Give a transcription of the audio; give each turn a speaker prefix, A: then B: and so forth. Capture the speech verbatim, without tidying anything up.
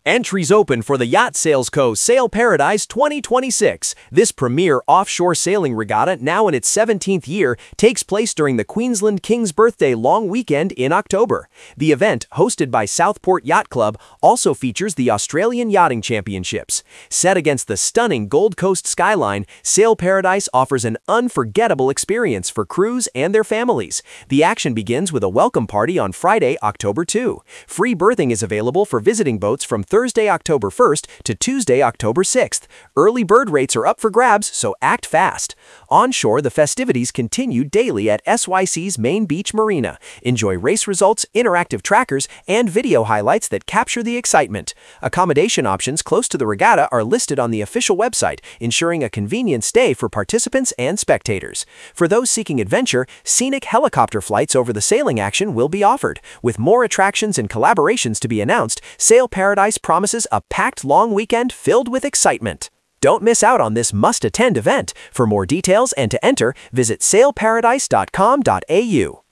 A: Entries open for the Yacht Sales Co. Sail Paradise twenty twenty-six. This premier offshore sailing regatta, now in its seventeenth year, takes place during the Queensland King's Birthday long weekend in October. The event, hosted by Southport Yacht Club, also features the Australian Yachting Championships. Set against the stunning Gold Coast skyline, Sail Paradise offers an unforgettable experience for crews and their families. The action begins with a welcome party on Friday, October second. Free berthing is available for visiting boats from Thursday, October first to Tuesday, October sixth. Early bird rates are up for grabs, so act fast. Onshore, the festivities continue daily at S Y C's Main Beach Marina. Enjoy race results, interactive trackers, and video highlights that capture the excitement. Accommodation options close to the regatta are listed on the official website, ensuring a convenient stay for participants and spectators. For those seeking adventure, scenic helicopter flights over the sailing action will be offered. With more attractions and collaborations to be announced, Sail Paradise promises a packed long weekend filled with excitement. Don't miss out on this must-attend event. For more details and to enter, visit sail paradise dot com dot A U.